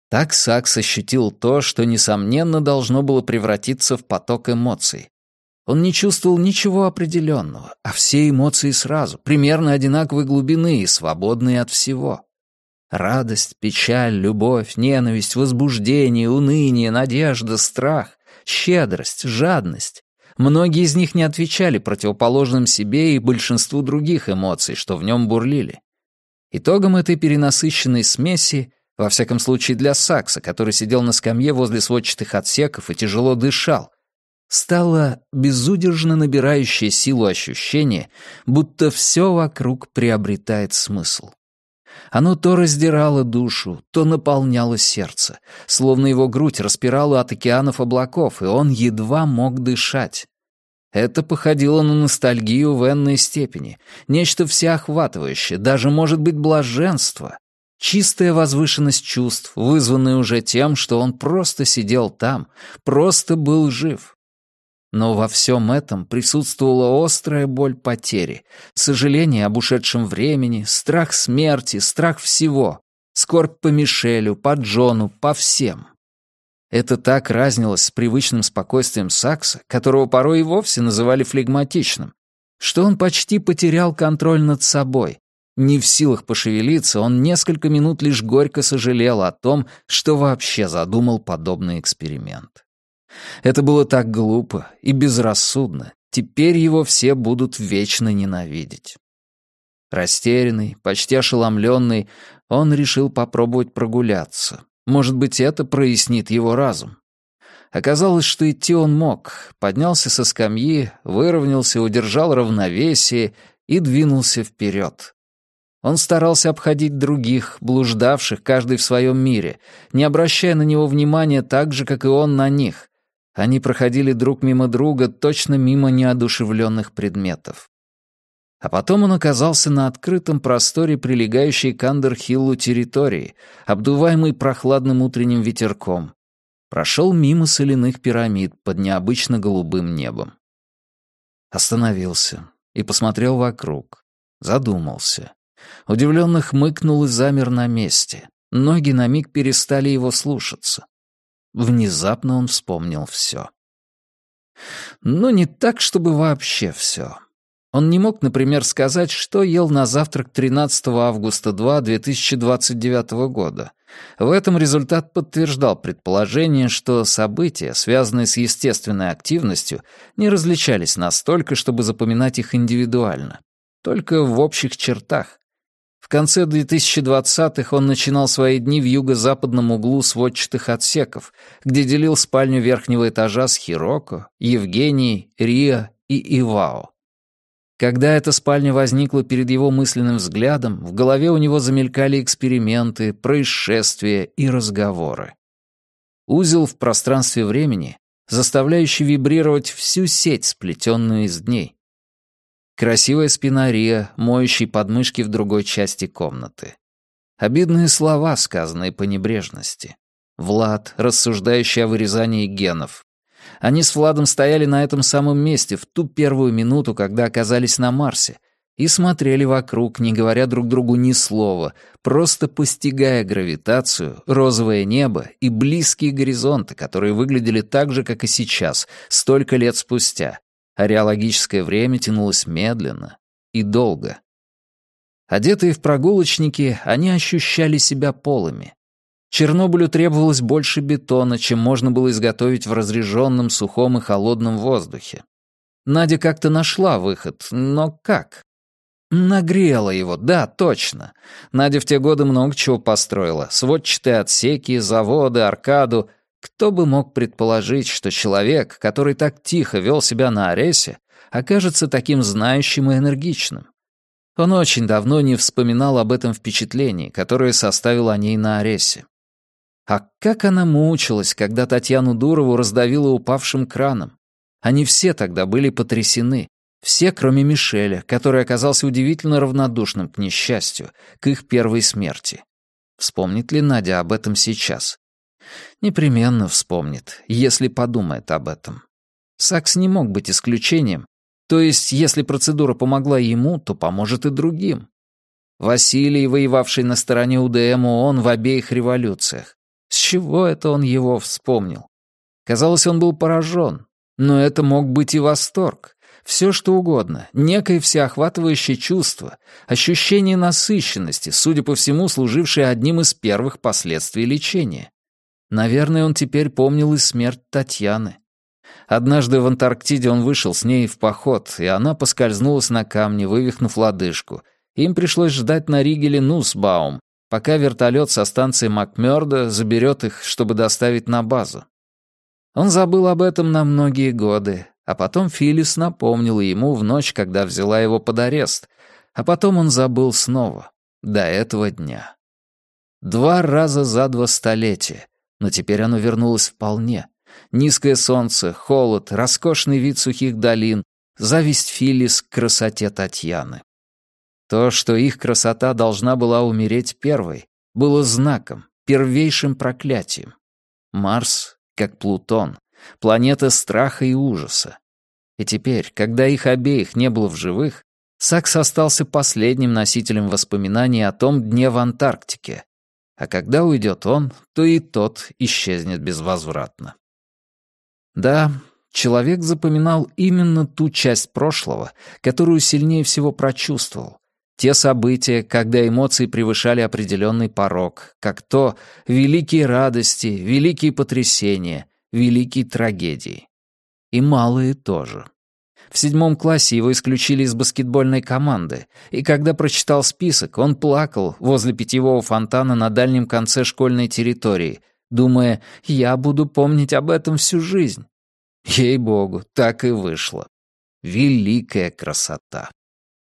Так Сакс ощутил то, что, несомненно, должно было превратиться в поток эмоций. Он не чувствовал ничего определенного, а все эмоции сразу, примерно одинаковой глубины и свободные от всего. Радость, печаль, любовь, ненависть, возбуждение, уныние, надежда, страх, щедрость, жадность. Многие из них не отвечали противоположным себе и большинству других эмоций, что в нем бурлили. Итогом этой перенасыщенной смеси, во всяком случае для Сакса, который сидел на скамье возле сводчатых отсеков и тяжело дышал, стало безудержно набирающее силу ощущение, будто все вокруг приобретает смысл. Оно то раздирало душу, то наполняло сердце, словно его грудь распирала от океанов облаков, и он едва мог дышать. Это походило на ностальгию в энной степени, нечто всеохватывающее, даже, может быть, блаженство, чистая возвышенность чувств, вызванная уже тем, что он просто сидел там, просто был жив. Но во всем этом присутствовала острая боль потери, сожаление об ушедшем времени, страх смерти, страх всего, скорбь по Мишелю, по Джону, по всем. Это так разнилось с привычным спокойствием Сакса, которого порой и вовсе называли флегматичным, что он почти потерял контроль над собой. Не в силах пошевелиться, он несколько минут лишь горько сожалел о том, что вообще задумал подобный эксперимент. Это было так глупо и безрассудно. Теперь его все будут вечно ненавидеть. Растерянный, почти ошеломленный, он решил попробовать прогуляться. Может быть, это прояснит его разум. Оказалось, что идти он мог. Поднялся со скамьи, выровнялся, удержал равновесие и двинулся вперед. Он старался обходить других, блуждавших, каждый в своем мире, не обращая на него внимания так же, как и он на них. Они проходили друг мимо друга, точно мимо неодушевленных предметов. А потом он оказался на открытом просторе, прилегающей к Андерхиллу территории, обдуваемой прохладным утренним ветерком. Прошел мимо соляных пирамид под необычно голубым небом. Остановился и посмотрел вокруг. Задумался. Удивленно хмыкнул и замер на месте. Ноги на миг перестали его слушаться. Внезапно он вспомнил все. Но не так, чтобы вообще все. Он не мог, например, сказать, что ел на завтрак 13 августа 2029 года. В этом результат подтверждал предположение, что события, связанные с естественной активностью, не различались настолько, чтобы запоминать их индивидуально, только в общих чертах. В конце 2020-х он начинал свои дни в юго-западном углу сводчатых отсеков, где делил спальню верхнего этажа с Хироко, Евгенией, Рио и Ивао. Когда эта спальня возникла перед его мысленным взглядом, в голове у него замелькали эксперименты, происшествия и разговоры. Узел в пространстве времени, заставляющий вибрировать всю сеть, сплетенную из дней. Красивая спина Рио, моющей подмышки в другой части комнаты. Обидные слова, сказанные по небрежности. Влад, рассуждающий о вырезании генов. Они с Владом стояли на этом самом месте в ту первую минуту, когда оказались на Марсе, и смотрели вокруг, не говоря друг другу ни слова, просто постигая гравитацию, розовое небо и близкие горизонты, которые выглядели так же, как и сейчас, столько лет спустя. Ареологическое время тянулось медленно и долго. Одетые в прогулочники, они ощущали себя полыми. Чернобылю требовалось больше бетона, чем можно было изготовить в разреженном, сухом и холодном воздухе. Надя как-то нашла выход, но как? Нагрела его, да, точно. Надя в те годы много чего построила. Сводчатые отсеки, заводы, аркаду. Кто бы мог предположить, что человек, который так тихо вел себя на Аресе, окажется таким знающим и энергичным? Он очень давно не вспоминал об этом впечатлении, которое составил о ней на Аресе. А как она мучилась, когда Татьяну Дурову раздавило упавшим краном. Они все тогда были потрясены. Все, кроме Мишеля, который оказался удивительно равнодушным к несчастью, к их первой смерти. Вспомнит ли Надя об этом сейчас? Непременно вспомнит, если подумает об этом. Сакс не мог быть исключением. То есть, если процедура помогла ему, то поможет и другим. Василий, воевавший на стороне УДМ ООН в обеих революциях. С чего это он его вспомнил? Казалось, он был поражен. Но это мог быть и восторг. Все что угодно, некое всеохватывающее чувство, ощущение насыщенности, судя по всему, служившее одним из первых последствий лечения. Наверное, он теперь помнил и смерть Татьяны. Однажды в Антарктиде он вышел с ней в поход, и она поскользнулась на камне, вывихнув лодыжку. Им пришлось ждать на Ригеле Нусбаум, пока вертолет со станции Макмёрдо заберет их, чтобы доставить на базу. Он забыл об этом на многие годы, а потом Филлис напомнила ему в ночь, когда взяла его под арест, а потом он забыл снова, до этого дня. 2 раза за 2 столетия, но теперь оно вернулось вполне. Низкое солнце, холод, роскошный вид сухих долин, зависть Филлис к красоте Татьяны. То, что их красота должна была умереть первой, было знаком, первейшим проклятием. Марс, как Плутон, планета страха и ужаса. И теперь, когда их обеих не было в живых, Сакс остался последним носителем воспоминаний о том дне в Антарктике. А когда уйдет он, то и тот исчезнет безвозвратно. Да, человек запоминал именно ту часть прошлого, которую сильнее всего прочувствовал. Те события, когда эмоции превышали определенный порог, как то великие радости, великие потрясения, великие трагедии. И малые тоже. В 7 классе его исключили из баскетбольной команды, и когда прочитал список, он плакал возле питьевого фонтана на дальнем конце школьной территории, думая, «Я буду помнить об этом всю жизнь». Ей-богу, так и вышло. Великая красота.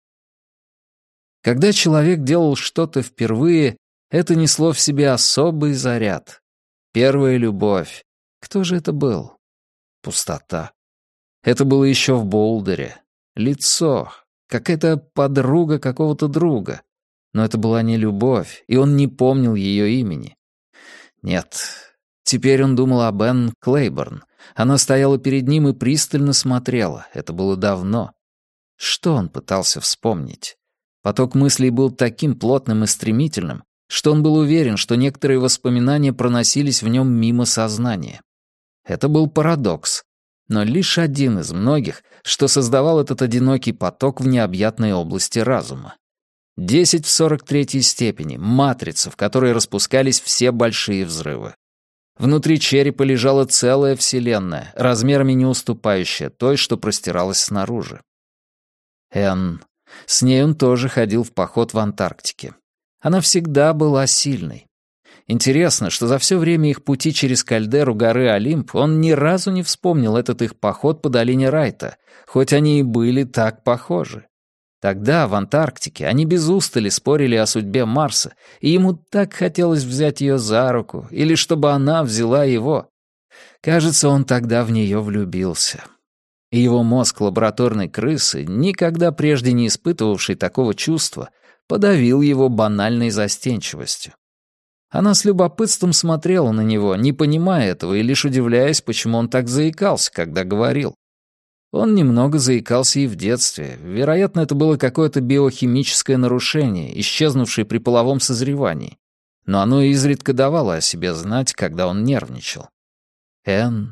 Когда человек делал что-то впервые, это несло в себе особый заряд. Первая любовь. Кто же это был? Пустота. Это было еще в Болдере. Лицо. Какая-то подруга какого-то друга. Но это была не любовь, и он не помнил ее имени. Нет. Теперь он думал об Энн Клейборн. Она стояла перед ним и пристально смотрела. Это было давно. Что он пытался вспомнить? Поток мыслей был таким плотным и стремительным, что он был уверен, что некоторые воспоминания проносились в нем мимо сознания. Это был парадокс, но лишь один из многих, что создавал этот одинокий поток в необъятной области разума. 10 в 43 степени, матрица, в которой распускались все большие взрывы. Внутри черепа лежала целая вселенная, размерами не уступающая той, что простиралась снаружи. Энн. С ней он тоже ходил в поход в Антарктике. Она всегда была сильной. Интересно, что за все время их пути через кальдеру горы Олимп он ни разу не вспомнил этот их поход по долине Райта, хоть они и были так похожи. Тогда, в Антарктике, они без устали спорили о судьбе Марса, и ему так хотелось взять ее за руку, или чтобы она взяла его. Кажется, он тогда в нее влюбился. И его мозг лабораторной крысы, никогда прежде не испытывавший такого чувства, подавил его банальной застенчивостью. Она с любопытством смотрела на него, не понимая этого и лишь удивляясь, почему он так заикался, когда говорил. Он немного заикался и в детстве. Вероятно, это было какое-то биохимическое нарушение, исчезнувшее при половом созревании. Но оно изредка давало о себе знать, когда он нервничал. Энн.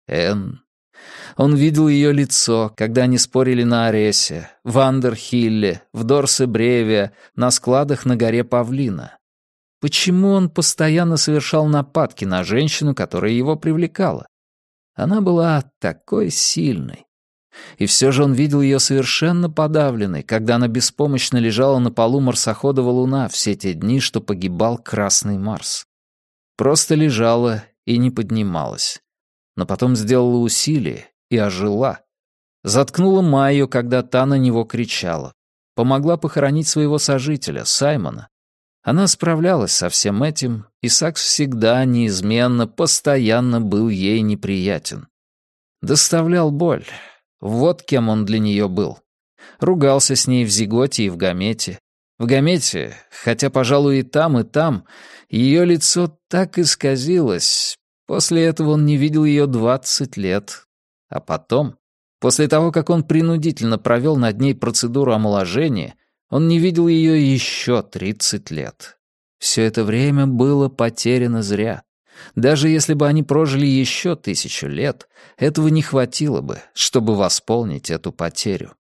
Он видел ее лицо, когда они спорили на Аресе, в Андерхилле, в Дорсе-Бреве, на складах на горе Павлина. Почему он постоянно совершал нападки на женщину, которая его привлекала? Она была такой сильной. И все же он видел ее совершенно подавленной, когда она беспомощно лежала на полу марсохода «Луна» все те дни, что погибал Красный Марс. Просто лежала и не поднималась. Но потом сделала усилие и ожила. Заткнула Майю, когда та на него кричала. Помогла похоронить своего сожителя, Саймона. Она справлялась со всем этим, и Сакс всегда, неизменно, постоянно был ей неприятен. Доставлял боль. Вот кем он для нее был. Ругался с ней в Зиготе и в Гамете. В Гамете, хотя, пожалуй, и там, ее лицо так исказилось. После этого он не видел ее 20 лет. А потом, после того, как он принудительно провел над ней процедуру омоложения, он не видел ее еще 30 лет. Все это время было потеряно зря. Даже если бы они прожили еще 1000 лет, этого не хватило бы, чтобы восполнить эту потерю.